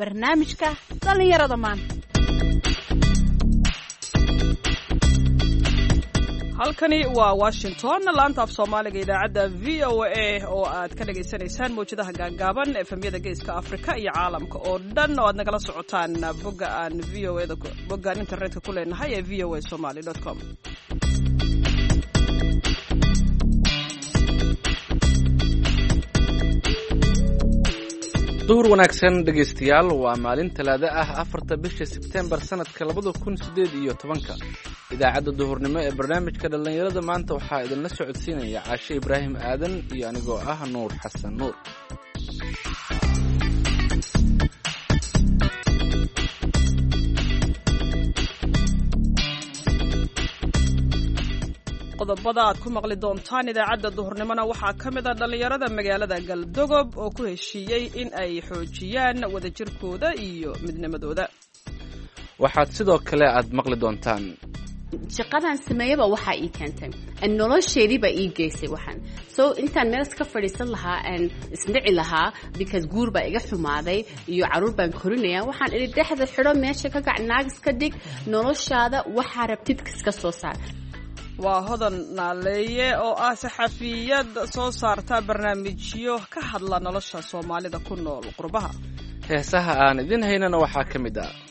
barnaamijka dhallinyarada maanta. halkani waa Washington, laanta af Soomaaliga idaacadda VOA oo aad ka dhageysanaysaan mowjadaha gaagaaban efemyada geeska Afrika iyo caalamka oo dhan oo aad nagala socotaan boggaan internetka ku leenahay ee voasomali.com. duhur wanaagsan dhegaystayaal, waa maalin talaado ah 4 bisha Sebtembar sanadka 2011. idaacadda duhurnimo ee barnaamijka dhalinyarada maanta waxaa idinla socodsiinaya Caashe Ibraahim Aadan iyo anigoo ah Nuur Xasan Nuur. qodobada aad ku maqli doontaan idaacadda duhurnimona waxaa ka mid ah dhalinyarada magaalada Galdogob oo ku heshiiyey in ay xoojiyaan wadajirkooda iyo midnimadooda. waxaad sidoo kale aad maqli doontaan shaqadan sameeyaba waxa ii keentay nolosheediiba ii geysay waxaan so intaan meel iska fadhiisan lahaa aan isdhici lahaa because guur baa iga xumaaday iyo caruur baan korinayaa waxaan idhi dhexda xidho meesha ka gac naagis ka dhig noloshaada waxaa rabtid iska soo saar. waa hodan naaleeye oo ah saxafiyad soo saarta barnaamijyo ka hadla nolosha Soomaalida ku nool qurbaha. heesaha aan idin haynana waxaa ka mid ah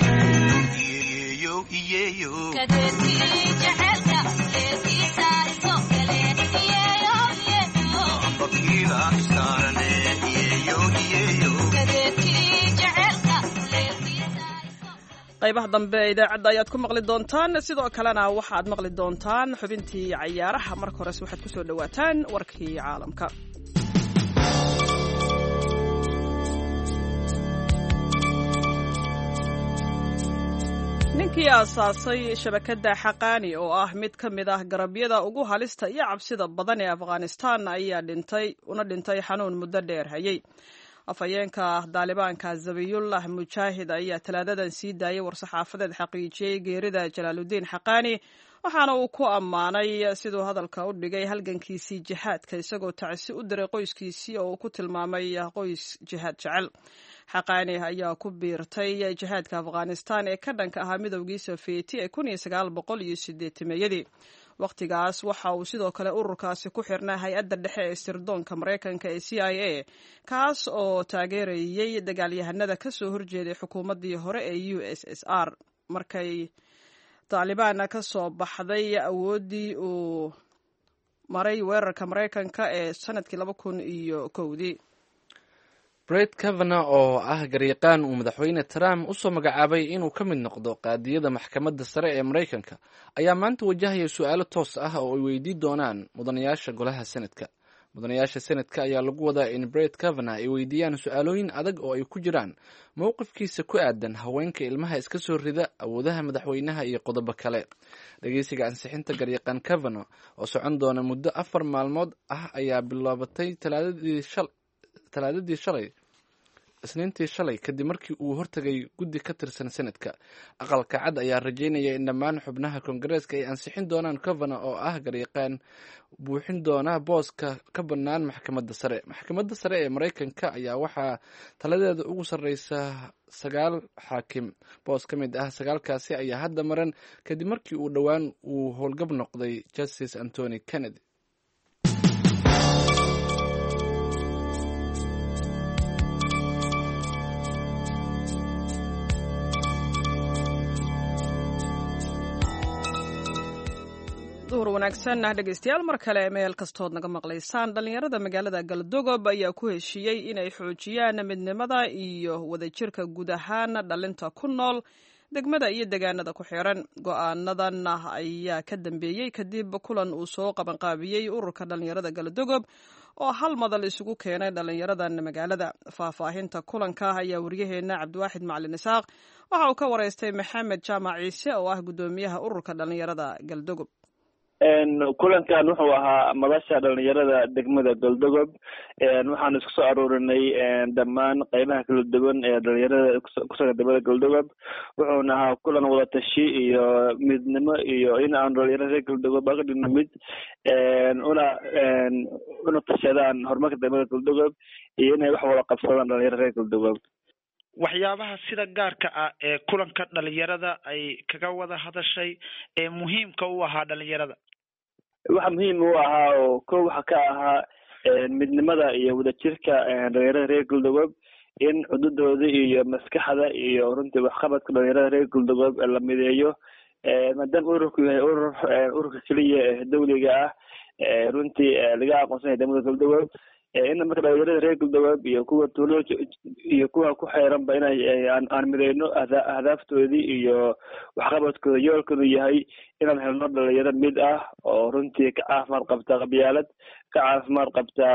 qaybaha dambe ee idaacadda ayaad ku maqli doontaan. sidoo kalena waxaad maqli doontaan xubintii cayaaraha. marka hore waxaad ku soo dhawaataan warkii caalamka. ninkii aasaasay shabakadda Xaqaani oo ah mid ka mid ah garabyada ugu halista iyo cabsida badan ee Afghanistan ayaa dhintay xanuun muddo dheer hayay. afhayeenka Daalibaanka Zabiyullah Mujaahid ayaa talaadadan sii daayay war-saxaafadeed xaqiijiyey geerida Jalaaludiin Xaqaani, waxaana uu ku ammaanay siduu hadalka u dhigay halgankiisii jihaadka, isagoo tacsi u diray qoyskiisii oo uu ku tilmaamay qoys jihaad jecel. Xaqaani ayaa ku biirtay jihaadka Afghanistan ee ka dhanka ahaa midowgii Sofiyeeti ee 1980-meeyadii. waqtigaas waxa uu sidoo kale ururkaasi ku xirnaa hay-adda dhexe ee sirdoonka Mareykanka ee CIA, kaas oo taageerayay dagaalyahanada ka soo horjeeday xukuumaddii hore ee USSR markay Taliban ka soo baxday awooddii uu maray weerarka Mareykanka ee sanadkii 2001. Brett Kavanaugh oo ah garyaqaan uu madaxweyne Trump u soo magacaabay inuu ka mid noqdo qaadiyada maxkamadda sare ee Mareykanka ayaa maanta wajahaya su'aalo toos ah oo ay weydiin doonaan mudanayaasha golaha Senadka. mudanayaasha Senadka ayaa lagu wadaa in Brett Kavanaugh ay weydiiyaan su'aalooyin adag oo ay ku jiraan mowqifkiisa ku aadan haweenka ilmaha iska soo rida, awoodaha madaxweynaha iyo qodobo kale. dhageysiga ansixinta garyaqaan Kavanaugh oo socon doona muddo 4 maalmood ah ayaa bilaabatay Isniintii shalay kadib markii uu hortagay guddi ka tirsan Senadka. aqalka cad ayaa rajeynaya in dhammaan xubnaha Koongareeska ay ansixin doonaan Kavanaugh oo ah garyaqaan buuxin doona booska ka bannaan maxkamadda sare. maxkamadda sare ee Mareykanka ayaa waxaa taladeeda ugu sarreysa 9 xaakim. boos ka mid ah 9kaasi ayaa hadda maran kadib markii uu dhowaan uu howlgab noqday Justice Anthony Kennedy. duhur wanaagsan dhegaystayaal, mar kale meel kastood naga maqlaysaan. dhalinyarada magaalada Galdogob ayaa ku heshiiyey inay xoojiyaan midnimada iyo wadajirka guud ahaan dhalinta ku nool degmada iyo deegaanada ku xiran. go'aanadan ayaa ka dambeeyey kadib kulan uu soo qabanqaabiyey ururka dhalinyarada Galdogob oo hal madal isugu keenay dhalinyaradan magaalada. faahfaahinta kulanka ayaa wariyaheena Cabdiwaaxid Macalin Isaaq waxa uu ka wareystay Maxamed Jaamac Ciise oo ah gudoomiyaha ururka dhalinyarada Galdogob. kulankan wuxuu ahaa madasha dhalinyarada degmada Galdogob. waxaan isku soo aruurinay dhammaan qaybaha kala duwan ee dhalinyarada kusoo degmada Galdogob. wuxuuna ahaa kulan wada tashi iyo midnimo iyo in aan dhalinyarada Galdogob ka dhigno mid una tashadaan horumarka degmada Galdogob iyo inay wax wada qabsadaan dhalinyarada Galdogob. waxyaabaha sida gaarka ah ee kulanka dhalinyarada ay kaga wada hadashay ee muhiimka u ahaa dhalinyarada? waxa muhiim u ahaa oo ko waxa ka ahaa midnimada iyo wadajirka dhalinyarada reer Galdogob, in cududooda iyo maskaxda iyo runtii waxqabadka dhalinyarada reer Galdogob la mideeyo, maadaama ururku yahay ururka keliya ee dawliga ah runtii laga aqoonsan yahay degmada Galdogob, in marka dhalinyarada reer Galdogob iyo kuwa tuulo iyo kuwa ku xeeranba inay aan mideyno ahdaaftoodii iyo waxqabadkooda yoolkanu yahay inaan helno dhalinyaro mid ah oo runtii ka caafimaad qabta qabyaalad, ka caafimaad qabta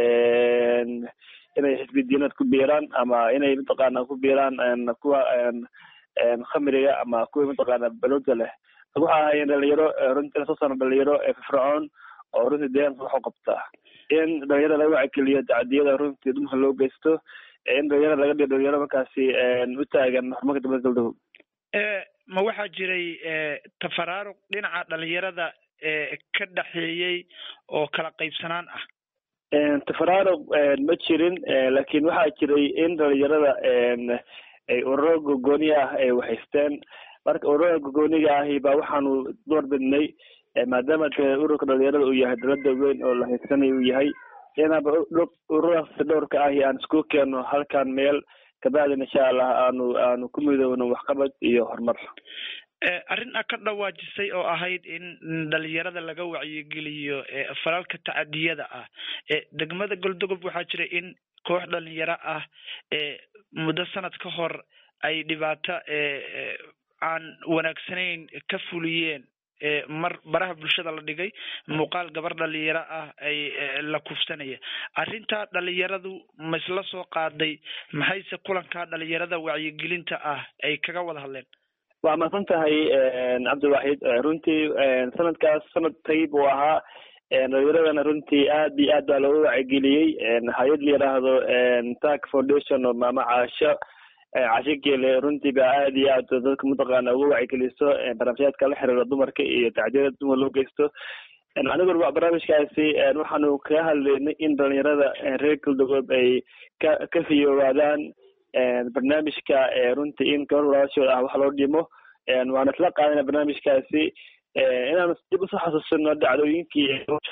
inay xisbi diinad ku biiraan ama inay mataqaana ku biiraan kuwa khamriga ama kuwa mataqaana balowda leh. waxa ahaayeen dhalinyaro runtii soo saarno dhalinyaro firfircoon oo runtii deegaanka wax u qabta, in dhalinyarada laga wacigeliyo tacadiyada runtii dumarka loo geysto, in dhalinyarada laga dhigo dhalinyaro markaasi u taagan horumarka degmada Galdogob. ma waxaa jiray tafaraaruq dhinaca dhalinyarada ka dhaxeeyey oo kala qaybsanaan ah? tafaraaruq ma jirin, laakiin waxaa jiray in dhalinyarada ay ururo gogooni ah ay wahaysteen. marka ururada gogooniga ahi baa waxaanu door bidnay maadaama ururka dhalinyarada uu yahay dalada weyn oo la haysanayo uu yahay, inaaba ururadaas dhowrka ahi aan isku keeno halkan meel, kabacdina insha allah aanu ku midoowno waxqabad iyo horumar. arrin ka dhawaajisay oo ahayd in dhalinyarada laga wacyigeliyo falalka tacadiyada ah degmada Galdogob. waxaa jira in koox dhalinyaro ah muddo sanad ka hor ay dhibaato aan wanaagsanayn ka fuliyeen mar baraha bulshada la dhigay muuqaal gabar dhalinyaro ah ay la kufsanaya. arrinta dhalinyaradu ma isla soo qaaday, maxayse kulanka dhalinyarada wacyigelinta ah ay kaga wada hadleen? waa mahadsan tahay cabdiwaxid. runtii sanadkaas sanad tayib uu ahaa, dhalinyaradana runtii aad iyo aad baa looga wacyigeliyey. hay-ad la yidhaahdo TAG Foundation oo maama Caasho Geele runtii baa aad iyo aad dadka mataqaana uga wacyigeliso barnaamijyaadka la xiriira dumarka iyo tacdiyada dumar loo geysto. aniguna barnaamijkaasi waxaanu kaga hadlaynay in dhalinyarada reer Galdogob ay ka fiyoobaadaan barnaamijka runtii in gabar walaashooda ah wax loo dhimo. waana isla qaadana barnaamijkaasi inaanu dib usoo xasuusino dhacdooyinkii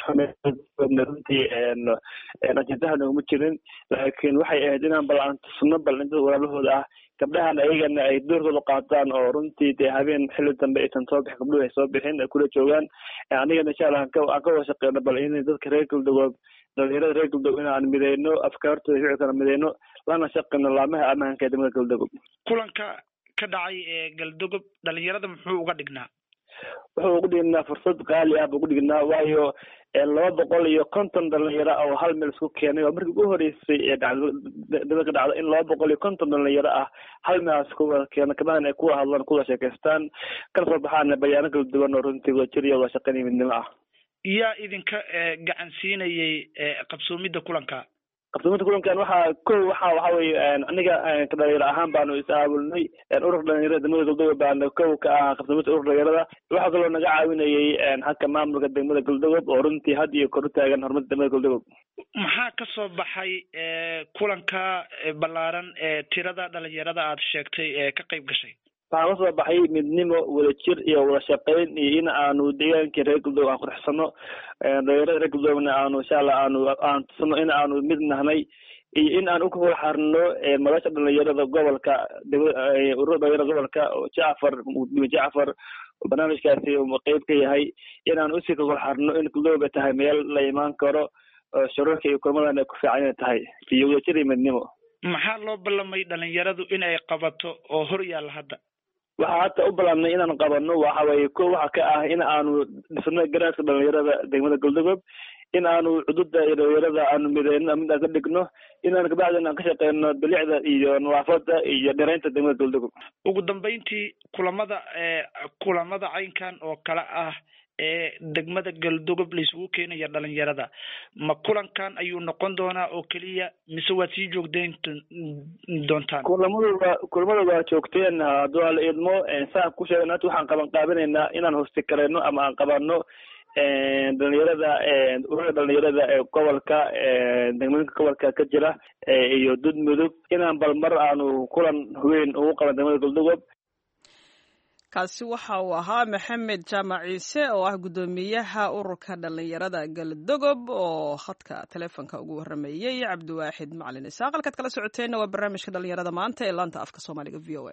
runtii ajendaha nooguma jirin, laakiin waxay ahayd inaan bal aan tusno bal in dad walaalahooda ah gabdhahan ayagana ay doorkooda qaataan oo runtii dee habeen xilli dambe aysan soo bixin, gabdhuhu ay soo bixin ay kula joogaan. anigana insha allah aan ka wada shaqeyno bal in dadka reer Galdogob, dhalinyarada reer Galdogob inaan mideyno afkaartooda ficilkana mideyno, lana shaqeyno laamaha ammaanka ee degmada Galdogob. kulanka ka dhacay ee Galdogob dhalinyarada muxuu uga dhignaa? wuxuu ugu dhignaa fursad qaali ah buu ugu dhignaa, waayo 250 dhalinyaro oo hal meel isku keenay oo markii ugu horeysay ee dhacdo ka dhacdo in 250 dhalinyaro ah hal meel isku keeno, kabacdina ay ku hadlaan, ku sheekaystaan, kana soo baxaan bayaano kala duwan oo runtii wadajir iyo wada shaqeyn midnimo ah. yaa idinka gacan siinayay qabsoomidda kulanka? qabsoomidda kulankan waxa weeye aniga dhalinyaro ahaan baanu is-aabulnay. ururka dhalinyarada degmada Galdogob baana kow ka ah qabsoomidda ururka dhalinyarada. waxaa kaloo naga caawinayay halka maamulka degmada Galdogob oo runtii had iyo kor u taagan horumarka degmada Galdogob. maxaa ka soo baxay kulanka ballaaran tirada dhalinyarada aad sheegtay ka qayb gashay? waxaa kasoo baxay midnimo, wadajir iyo wada shaqeyn, iyo in aanu deegaankii reer Galdogob aan qurxsano, dhalinyarada reer Galdoogna aanu insha allah aan tusno in aanu mid nahnay, iyo in aan ukala xarno madasha dhalinyarada gobolka, ururada dhalinyarada gobolka oo Jacfar barnaamijkaasi qayb ka yahay, in aan usii kala xarno in Galdogob ay tahay meel la imaan karo oo shirarka iyo kulamadan ay ku fiican inay tahay, iyo wadajir iyo midnimo. maxaa loo ballamay dhalinyaradu in ay qabato oo hor yaalla hadda? waxaa hata u ballanay inaan qabano waxa weeye ko waxa ka ah in aanu dhisno garaadka dhalinyarada degmada Galdogob, in aanu cududa dhalinyarada aanu mideyno mid aan ka dhigno, inaan kabacdina aan ka shaqeyno bilicda iyo nadaafada iyo dhiraynta degmada Galdogob. ugu dambeyntii kulamada caynkan oo kale ah degmada Galdogob la isugu keenaya dhalinyarada, ma kulankan ayuu noqon doonaa oo keliya mise waa sii joogteyn doontaan? kulamada waa joogteen hadduu la idmo. saan ku sheegna waxaan qaabinaynaa inaan hosti karayno ama aan qabano dhalinyarada ururada dhalinyarada ee gobolka degmooyinka gobolka ka jira iyo dudmudug inaan balmar aanu kulan weyn ugu qaban degmada Galdogob. kaasi waxa uu ahaa maxamed jaamac ciise oo ah guddoomiyaha ururka dhalinyarada Galdogob oo khadka telefoonka ugu waramayay Cabdiwaaxid Macalin Isaaq. halkaad kala socoteena waa barnaamijka dhalinyarada maanta ee laanta afka Soomaaliga VOA.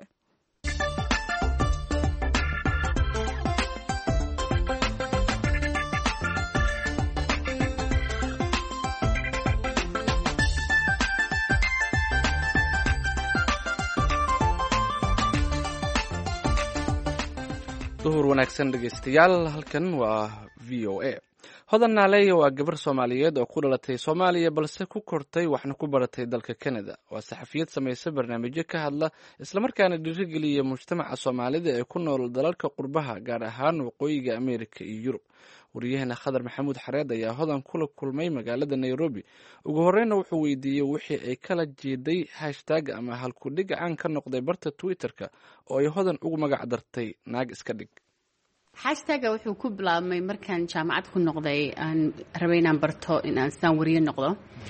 duhur wanaagsan dhegeystayaal, halkan waa VOA. hodan naaleeya waa gabar Soomaaliyeed oo ku dhalatay Soomaaliya balse ku kortay waxna ku baratay dalka Canada. waa saxafiyad samaysa barnaamijyo ka hadla isla markaana dhiirigeliya mujtamaca Soomaalida ee ku nool dalalka qurbaha gaar ahaan waqooyiga Ameerika iyo Yurub. wariyahana Khadar Maxamuud Xareed ayaa hodan kula kulmay magaalada Nairobi. ugu horreynna wuxuu weydiiyey wixii ay kala jeeday hashtag ama halku-dhig caan ka noqday barta Twitter-ka oo ay hodan ugu magac dartay naag iska dhig. hashtagga wuxuu ku bilaabmay markaan jaamacad ku noqday aan rabay inaan barto inaan sidaan wariye noqdo.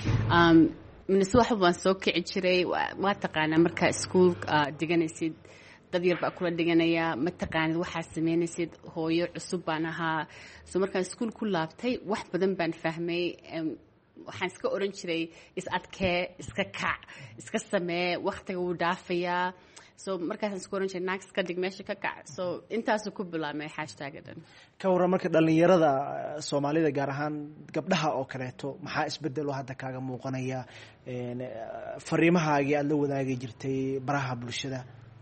minase waxba baan soo kici jiray. waa taqaanaa markaa iskuul dhiganaysid dad yar baa kula dhiganaya, ma taqaanid waxaad samaynaysid. hooyo cusub baan ahaa, so markaan iskuul ku laabtay wax badan baan fahmay. waxaan iska oran jiray is adkee, iska kac, iska samee, waqtiga wuu dhaafayaa. so markaasaan isku oran jiray naag iska dhig, meesha ka kac. so intaasuu ku bilaabmay hashtagga dhan. ka warran marka dhalinyarada Soomaalida gaar ahaan gabdhaha oo kaleeto maxaa isbedel oo hadda kaaga muuqanaya fariimahaagii aad la wadaagi jirtay baraha bulshada?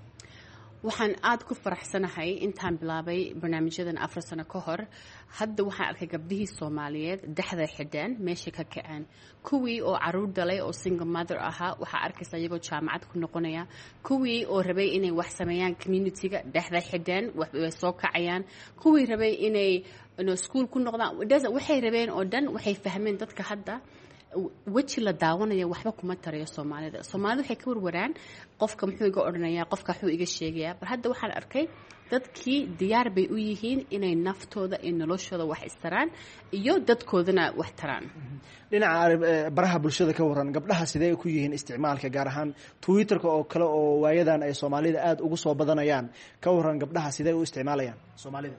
waxaan aad ku faraxsanahay intaan bilaabay barnaamijyadan 4 sano ka hor. hadda waxaan arkay gabdhihii Soomaaliyeed dhexda xidhaan meesha ka kaceen. kuwii oo caruur dhalay oo single mother ahaa waxaa arkaysa iyagoo jaamacad ku noqonaya. kuwii oo rabay inay wax sameeyaan community-ga dhexda xidhaan way soo kacayaan. kuwii rabay inay school ku noqdaan waxay rabeen oo dhan waxay fahmeen dadka hadda weji la daawanaya waxba kuma tarayo Soomaalida. Soomaalida waxay ka warwaraan qofka muxuu iga odhanayaa, qofka wuxuu iga sheegayaa. bar hadda waxaan arkay dadkii diyaar bay u yihiin inay naftooda iyo noloshooda wax istaraan iyo dadkoodana wax taraan. dhinaca baraha bulshada ka waran gabdhaha sidee ku yihiin isticmaalka gaar ahaan Twitter-ka oo kale oo waayadan ay Soomaalida aad ugu soo badanayaan? ka waran gabdhaha sidee u isticmaalayaan Soomaalida?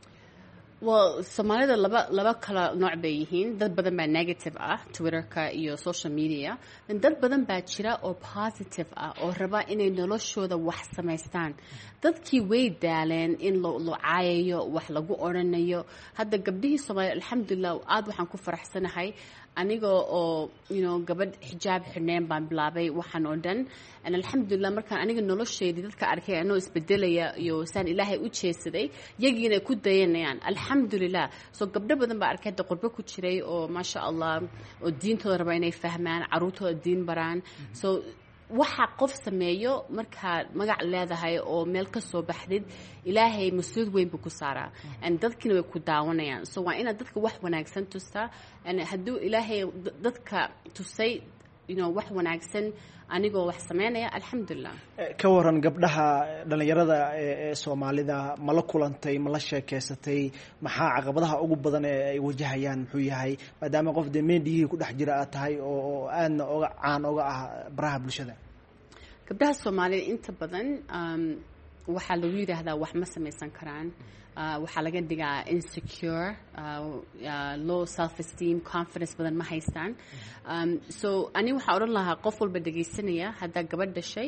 Soomaalida laba kala nooc bay yihiin. dad badan baa negative ah Twitter-ka iyo social media. dad badan baa jira oo positive ah oo raba inay noloshooda wax samaystaan. dadkii way daaleen in loo caayayo, wax lagu oranayo. hadda gabdhihii Soomaaliya alxamdulillah aad waxaan ku faraxsanahay. aniga oo gabadh xijaab xidhneen baan bilaabay waxaan oo dhan. alxamdulillah markaan aniga nolosheedii dadka arkay anoo isbedelaya iyo saan ilaahay u jeesaday yagiina ku dayanayaan alxamdulillah. soo gabdho badan baa arkay qurbo ku jiray oo maasha Allah oo diintooda raba inay fahmaan, caruurtooda diin baraan. so waxa qof sameeyo markaad magac leedahay oo meel ka soo baxdid ilaahay mas'uuliyad weyn buu ku saaraa. dadkina way ku daawanayaan. so waa inaad dadka wax wanaagsan tustaa. hadduu ilaahay dadka tusay wax wanaagsan anigoo wax sameynaya alxamdulillah. ka waran gabdhaha dhalinyarada ee Soomaalida ma la kulantay, ma la sheekeysatay? maxaa caqabadaha ugu badan ee ay wajahayaan muxuu yahay maadaama qof meediyihii ku dhex jira aad tahay oo aadna oga caan oga ah baraha bulshada? gabdhaha Soomaalida inta badan waxaa lagu yiraahdaa wax ma samaysan karaan. waxaa laga dhigaa insecure, low self esteem, confidence badan ma haystaan. so ani waxaa odhan lahaa qof walba dhegaysanaya haddaa gabadh dhashay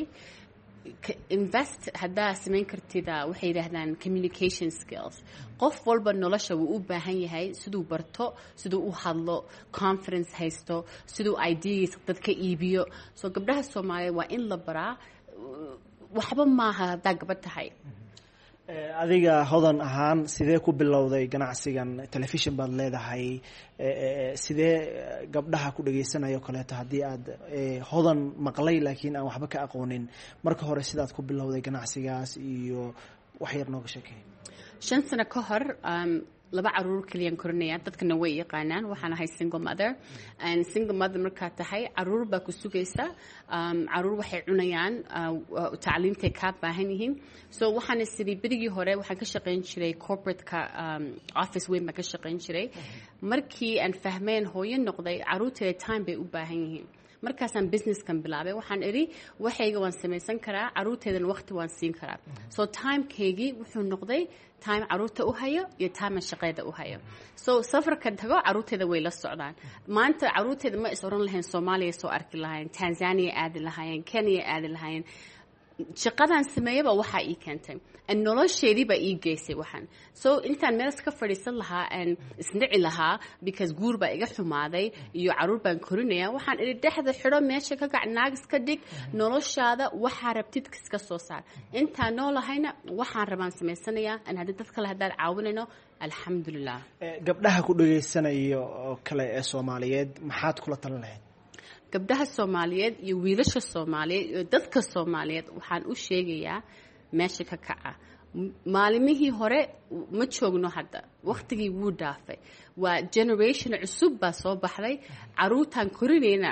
invest haddaa samayn kartid waxay yidhaahdaan communication skills. qof walba nolosha wuu u baahan yahay siduu barto, siduu u hadlo, confidence haysto, siduu ideas dadka iibiyo. so gabdhaha Soomaaliya waa in la baraa. waxba maaha haddaa gabadh tahay. adiga hodan ahaan sidee ku bilowday ganacsigan? telefishin baad leedahay, sidee gabdhaha ku dhageysanayo kaleeto haddii aad hodan maqlay laakiin aan waxba ka aqoonin, marka hore sidaad ku bilowday ganacsigaas iyo wax yar nooga sheekay. 5 sano ka hor laba caruur kaliyan korinaya dadkana way yaqaanaan waxaan ahay single mother and single mother markaa tahay caruur baa ku sugaysa caruur waxay cunayaan tacliimtay kaa baahan yihiin so waxaan sidii berigii hore waxaan ka shaqayn jiray corporate-ka office weyn baan ka shaqayn jiray markii aan fahmeen hooyo noqday caruurteeda time bay u baahan yihiin markaasaan businesskan bilaabay waxaan idhi waxayga waan samaysan karaa caruurteedana waqti waan siin karaa so timekeygii wuxuu noqday time caruurta u hayo iyo time shaqeeda u hayo so safarka tago caruurteeda way la socdaan maanta caruurteeda ma is oran lahayn Soomaaliya soo arki lahayn Tanzania aadi lahayn Kenya aadi lahayn shaqadan sameeyaba waxa ii keentay and nolosheedii baa ii geysay waxaan so intaan meel iska fadhiisan lahaa and isnici lahaa because guur baa iga xumaaday iyo caruur baan korinaya waxaan idhi dhexda xidho meesha ka gac naag iska dhig noloshaada waxaa rabtid iska soo saar intaan noolahayna waxaan rabaan samaysanayaa and haddii dad kale haddaan caawinayno alxamdulilah gabdhaha ku dhagaysanayo oo kale ee Soomaaliyeed maxaad kula talin lahayd gabdhaha Soomaaliyeed iyo wiilasha Soomaaliyeed iyo dadka Soomaaliyeed waxaan u sheegayaa meesha ka kaca maalimihii hore ma joogno hadda waqtigii wuu dhaafay waa generation cusub baa soo baxday caruurtan korinayna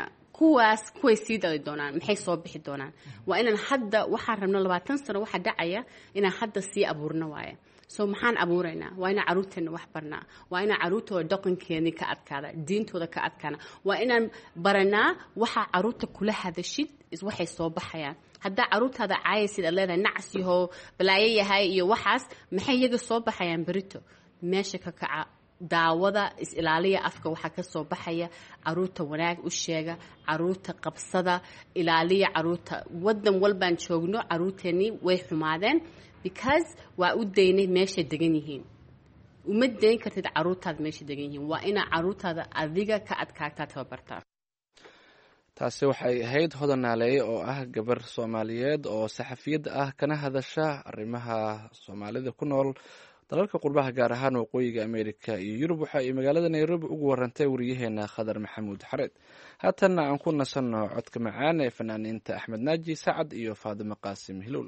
kuway sii dali doonaan maxay soo bixi doonaan waa inaan hadda waxaan rabno 20 sano waxa dhacaya inaan hadda sii abuurno waaye so maxaan abuuraynaa waa inaan caruurteena wax barnaa waa inaan caruurtooda dhaqankeeni ka adkaada diintooda ka adkaana waa inaan baranaa waxa caruurta kula hadashid waxay soo baxayaan haddaa caruurtaada caayaysid aad leedahay nacas yahow balaayo yahay iyo waxaas maxay iyaga soo baxayaan berito meesha ka kaca daawada is-ilaaliya afka waxaa ka soo baxaya caruurta wanaag u sheega caruurta qabsada ilaaliya caruurta wadan walbaan joogno caruurteennii way xumaadeen because waa u daynay meesha degan yihiin uma dayn kartid caruurtaada meesha degan yihiin waa inaa caruurtaada adiga ka adkaagtaa tababartaa taasi waxay ahayd hodan naaleeye oo ah gabar Soomaaliyeed oo saxafiyad ah kana hadasha arrimaha Soomaalida ku nool dalalka qurbaha gaar ahaan waqooyiga Ameerika iyo Yurub waxa ay magaalada Nairobi ugu warantay wariyaheena Khadar Maxamuud Xareed haatan aan ku nasanno codka macaan ee fanaaniinta Axmed Naaji Sacad iyo Faadimo Qaasim Hilool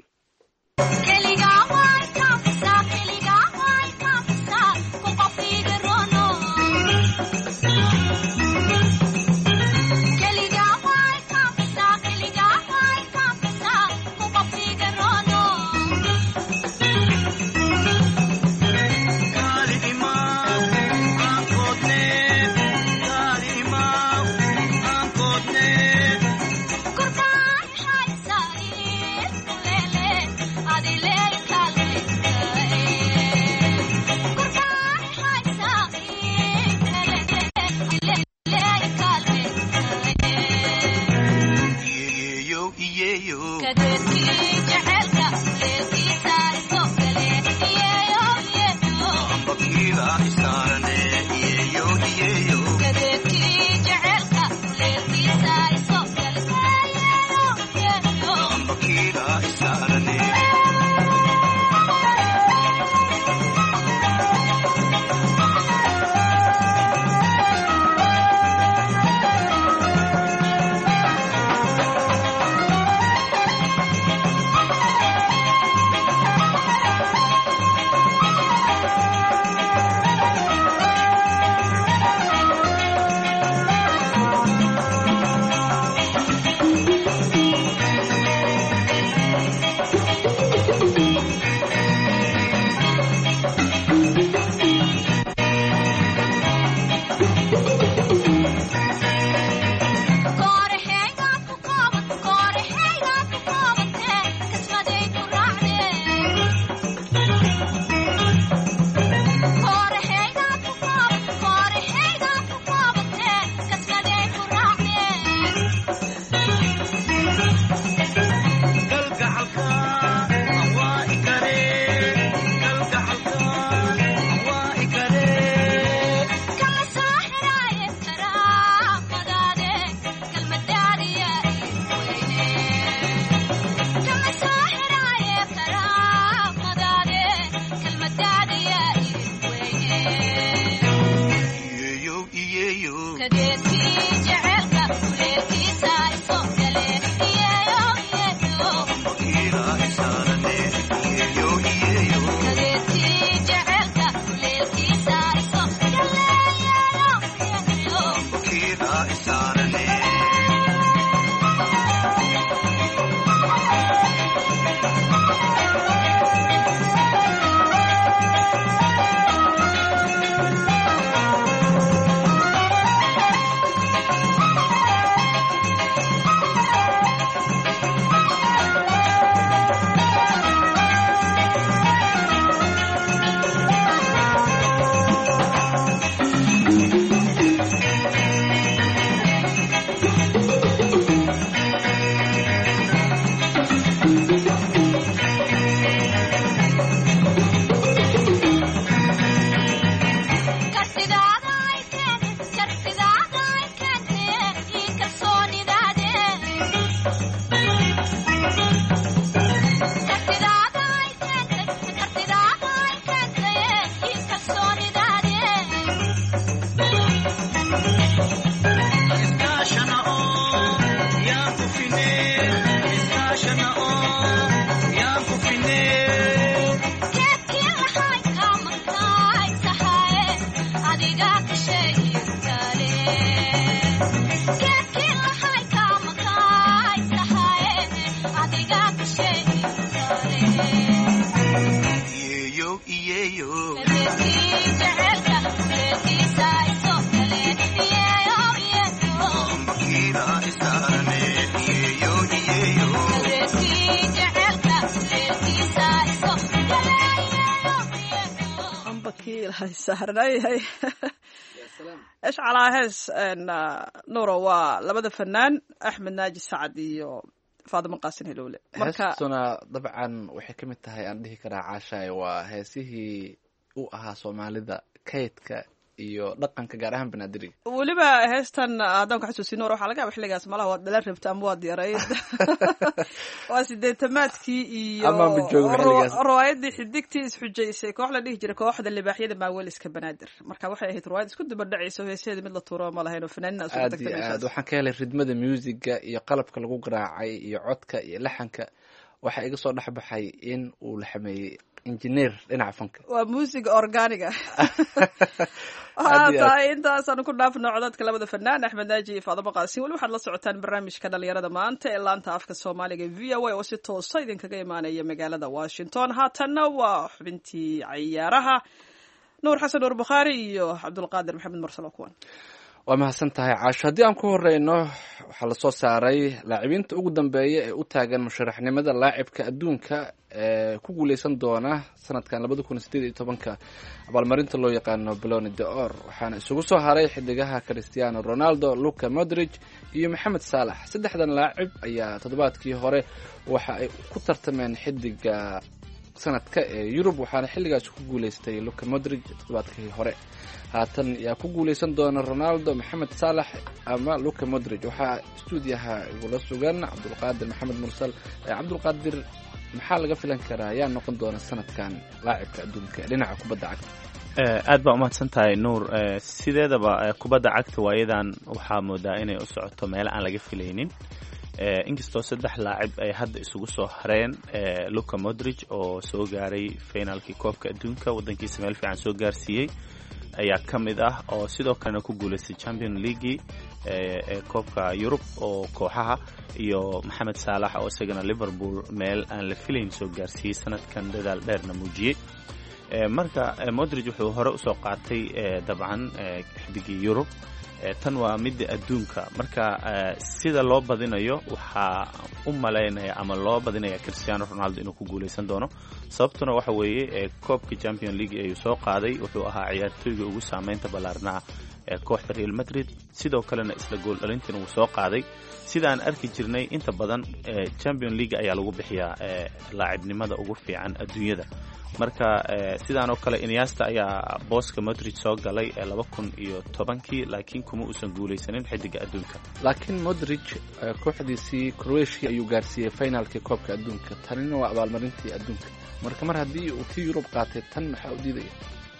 ilaahay saarnayhay ايش على هس نورا ولبدا فنان احمد ناجي سعد iyo faadimo qaasin helowle heestuna dabcan waxay ka mid tahay aan dhihi karaa caashaay waa heesihii u ahaa soomaalida kaydka iyo dhaqanka gaar ahaan banaadiriga weliba heestan haddaan ku xasuusin noor waxaa laga yaaba xilligaas malaha waad dhalan rabta ama waad yarayd waa sideetamaadkii iyo riwaayadii xidigtii isxujaysay koox la dhihi jiray kooxda libaaxyada maaweliska banaadir marka waxay ahayd riwaayad isku daba dhacaysa heeseeda mid la tuuro ma lahayn oo fanaaniin aad iyo aad waxaan ka helay ridmada musiga iyo qalabka lagu garaacay iyo codka iyo laxanka waxaa iga soo dhexbaxay in uu la xameeyey engineer dhinaca fanka waa musiga organiga intaasaan ku dhaafno codadka labada fanaan axmed naaji iyo faadimo qaasin weli waxaad la socotaan barnaamijka dhalinyarada maanta ee laanta afka soomaaliga v o a oo si toosa idinkaga imaanaya magaalada washington haatanna waa xubintii cayaaraha nuur xasan nuur bukhaari iyo cabdulqaadir maxamed mursalo kuwan waa mahadsan tahay caasho haddii aan ku horeyno waxaa lasoo saaray laacibiinta ugu dambeeya ee u taagan musharaxnimada laacibka adduunka ee ku guuleysan doona sanadkan 2018 abaalmarinta loo yaqaano Ballon d'Or waxaana isugu soo haray xidigaha Cristiano Ronaldo, Luka Modric iyo Mohamed Salah. Saddexdan laacib ayaa toddobaadkii hore waxa ay ku tartameen xidiga sanadka ee Yurub waxaana xilligaas ku guuleystay Luka Modric toddobaadkii hore. haatan yaa ku guuleysan doona Ronaldo, Mohamed Salah ama Luka Modric. waxaa stuudiyaha igula sugan Cabdulqaadir Maxamed Mursal. Cabdulqaadir, maxaa laga filan karaa yaa noqon doona sanadkan laacibka adduunka dhinaca kubadda cagta? aad baa umahadsan tahay nuur. sideedaba kubadda cagta waayadan waxaa moodaa inay u socoto meelo aan laga filaynin, inkastoo 3 laacib ay hadda isugu soo hareen. Luka Modric oo soo gaaray finaalkii koobka adduunka, wadankiisa meel fiican soo gaarsiiyey ayaa ka mid ah, oo sidoo kalena ku guuleystay Champions League ee koobka Yurub oo kooxaha, iyo Mohamed Salah oo isagana Liverpool meel aan la filayn soo gaarsiiyey sanadkan dadaal dheerna muujiyey. marka Modric wuxuu hore usoo qaatay dabcan xidigii Yurub, tan waa midda adduunka. marka sida loo badinayo waxaa u malaynaya ama loo badinaya Cristiano Ronaldo inuu ku guuleysan doono. sababtuna waxa weeye koobka Champions League ayuu soo qaaday, wuxuu ahaa ciyaartooyga ugu saameynta ballaarnaa kooxda Real Madrid, sidoo kalena isla gool dhalintiina uu soo qaaday. sidaan arki jirnay inta badan Champions League ayaa lagu bixiyaa laacibnimada ugu fiican adduunyada. marka sidaan oo kale Iniesta ayaa booska Modric soo galay 2010 laakiin kuma uusan guuleysanin xidiga adduunka. laakiin Modric kooxdiisii Croatia ayuu gaarsiiyey finaalkii koobka adduunka, tanina waa abaalmarintii adduunka. marka mar haddii uu tii Yurub qaatay, tan maxaa u diidaya?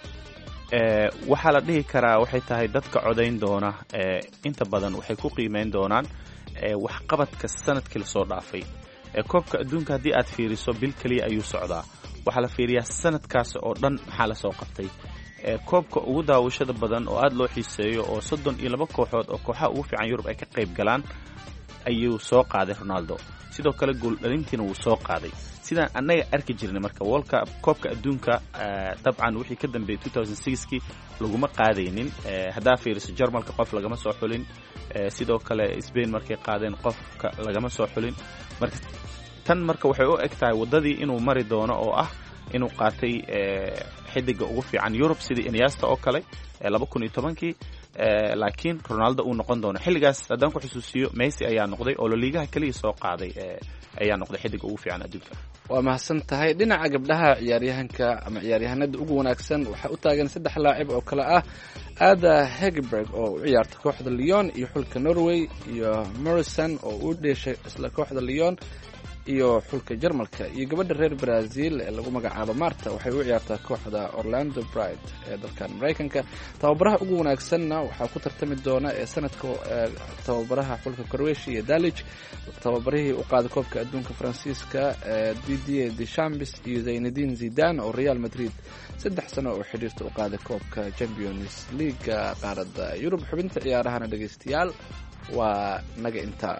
waxaa la dhihi karaa waxay tahay dadka codayn doona inta badan waxay ku qiimeyn doonaan waxqabadka sanadkii lasoo dhaafay. koobka adduunka haddii aad fiiriso bil keliya ayuu socdaa, waxaa la fiiriyaa sanadkaas oo dhan maxaa lasoo qabtay. koobka ugu daawashada badan oo aad loo xiiseeyo oo 32 kooxood oo kooxaha ugu fiican Yurub ay ka qayb galaan ayuu soo qaaday Ronaldo. sidoo kale gool dhalintiina wuu soo qaaday. sidaan annaga arki jirnay marka koobka adduunka dabcan wixii ka dambeeyay 2006kii laguma qaadaynin. haddaa fiiriso Jarmalka qof lagama soo xulin, sidoo kale Spain markay qaadeen qofka lagama soo xulin. marka tan marka waxay u egtahay wadadii inuu mari doono oo ah inuu qaatay xidiga ugu fiican Yurub sidii Iniesta oo kale 2010kii, laakiin Ronaldo uu noqon doono xilligaas. haddaan ku xusuusiyo Messi ayaa noqday oo La Ligaha kaliya soo qaaday, ayaa noqday xidiga ugu fiican adduunka. waa mahadsan tahay. dhinaca gabdhaha ciyaaryahanka ama ciyaaryahanada ugu wanaagsan waxaa u taagan 3 laacib oo kale ah Ada Hegerberg oo u ciyaarta kooxda Lyon iyo xulka Norway, iyo Morrison oo u dheeshay isla kooxda Lyon iyo xulka Jarmalka, iyo gabadha reer Brazil ee lagu magacaabo Marta waxay u ciyaartaa kooxda Orlando Pride ee dalkan Mareykanka. tababaraha ugu wanaagsanna waxaa ku tartami doona sanadka tababaraha xulka Croatia iyo Dalic, tababarihii u qaaday koobka adduunka Faransiiska Didier Deschamps iyo Zinedine Zidane oo Real Madrid 3 sano oo xiriirta u qaaday koobka Champions League qaaradda Yurub. xubinta ciyaarahana dhageystayaal waa naga intaa.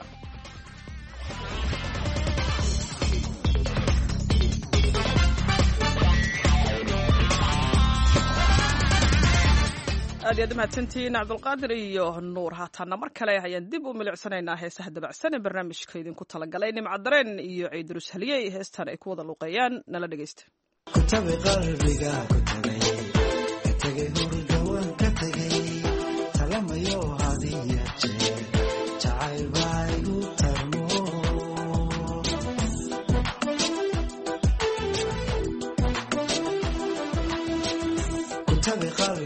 aad iyo mahadsantihiin Cabdulqaadir iyo Nuur. haatana mar kale ayaan dib u milicsanaynaa heesaha dabacsan ee barnaamijka idinku talagalay. Nimco Dareen iyo Ciidrus Haliyey heestan ay ku wada luqeeyaan, nala dhageysta. kutabi qalbiga kutagay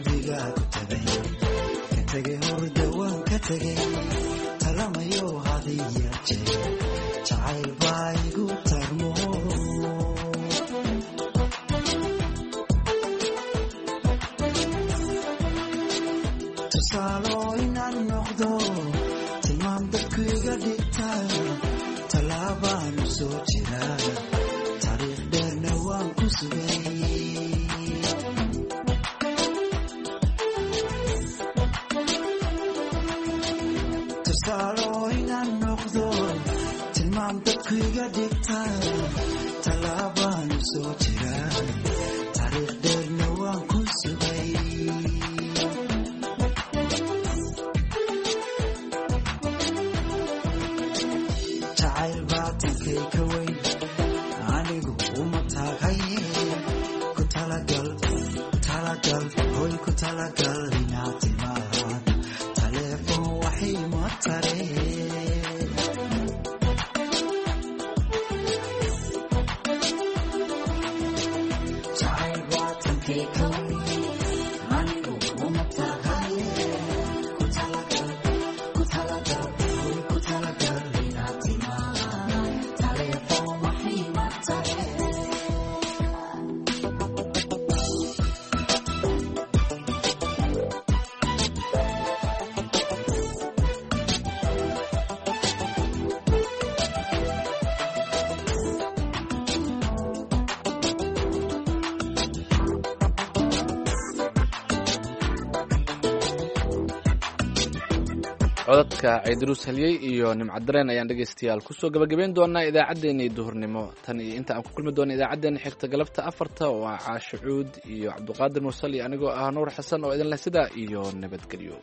codadka Ciidruus Haliyey iyo Nimcadareen ayaan dhageystayaal kusoo gabagabeyn doonaa idaacaddeenii duhurnimo tan iyo inta aan ku kulmi doono idaacaddeenna xigta galabta 4 waa Caasho Cuud iyo Cabduqaadir Mursal iyo anigoo ah Nuur Xasan oo idin leh sidaa iyo nabadgelyo.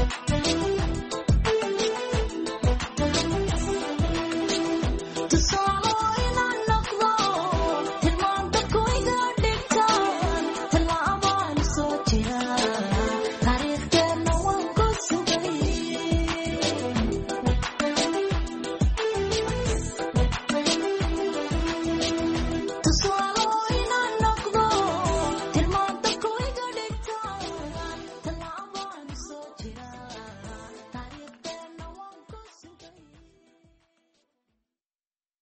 The song